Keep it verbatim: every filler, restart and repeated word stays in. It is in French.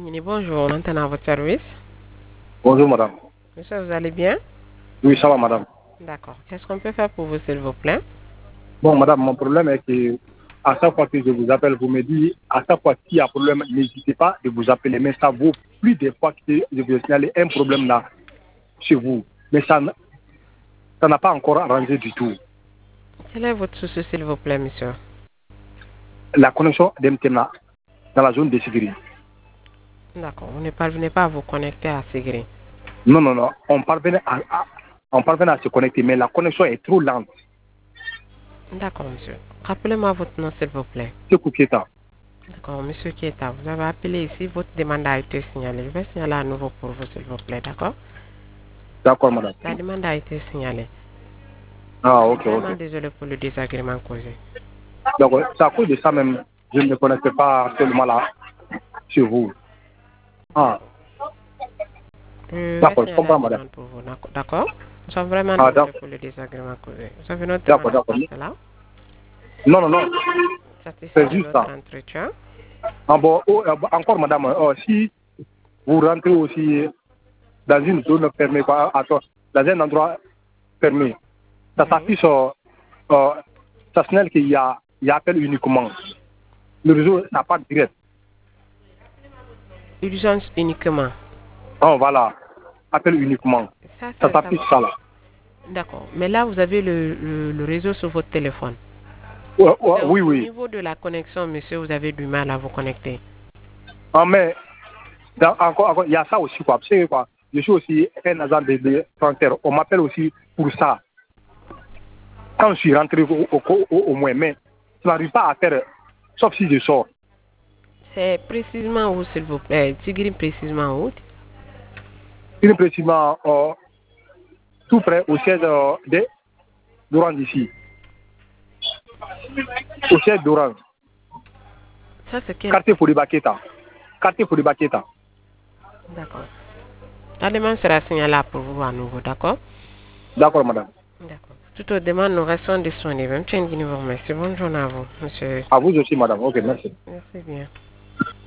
Mini, bonjour, on entend à votre service. Bonjour madame. Monsieur, vous allez bien? Oui, ça va madame. D'accord. Qu'est-ce qu'on peut faire pour vous, s'il vous plaît? Bon madame, mon problème est que à chaque fois que je vous appelle, vous me dites, à chaque fois qu'il y a un problème, n'hésitez pas de vous appeler. Mais ça vaut plus de fois que je vous signaler un problème là chez vous. Mais ça n- ça n'a pas encore arrangé du tout. Quel est votre souci, s'il vous plaît, monsieur? La connexion d'M T N là, dans la zone de sécurité. D'accord. Vous ne parvenez pas à vous connecter à Ségri. Non, non, non. On parvenait à, à- on parvenait à se connecter, mais la connexion est trop lente. D'accord, monsieur. Rappelez-moi votre nom, s'il vous plaît. C'est Koukieta. D'accord, monsieur Kieta, vous avez appelé ici, votre demande a été signalée. Je vais signaler à nouveau pour vous, s'il vous plaît, d'accord? D'accord madame. La demande a été signalée. Ah, Je suis ok, vraiment ok. désolé pour le désagrément causé. Donc, c'est à cause de ça même, je ne me connecte pas seulement là chez vous. Ah, Je vais d'accord, je signaler la comprends madame. demande pour vous, d'accord? D'accord. Nous sommes vraiment Ah, désolés d'accord. pour le désagrément causé. Vous avez notre demande D'accord, à d'accord. part cela? Non, non, non. Satisfait C'est de juste notre ça. entretien? Ah, bon, oh, euh, bon, encore, madame, euh, si vous rentrez aussi dans une zone fermée, quoi, attends, dans un endroit fermé, ça Oui. s'affiche, euh, euh, ça signale qu'il y a, il y a appel uniquement. Le réseau n'a pas de direct. Urgence uniquement. Oh, voilà. Appel uniquement. Ça, Ça ça, ça. s'affiche ça là. D'accord. Mais là, vous avez le, le- le réseau sur votre téléphone. Ouais, ouais, C'est au, oui, au oui. niveau de la connexion, monsieur, vous avez du mal à vous connecter. Ah, mais dans- encore, encore, il y a ça aussi, quoi. Vous savez quoi? Je suis aussi un agent de, de frontière. On m'appelle aussi pour ça. Quand je suis rentré au, au, au, au moins, mais je n'arrive pas à faire, sauf si je sors. C'est précisément où, s'il vous plaît? Tigri, précisément où? Plus précisément, euh, tout près au siège euh, de d'Orange ici. Au siège d'Orange. Ça, c'est quel? Quartier Fodibaketa. Quartier Fodibaketa. D'accord. La demande sera signalée pour vous à nouveau, d'accord? D'accord, madame. D'accord. Toutes aux demandes, nous restons disponibles. Monsieur Nguini vous remercie. Bonne journée à vous, monsieur. À vous aussi, madame. Ok, merci. Merci bien.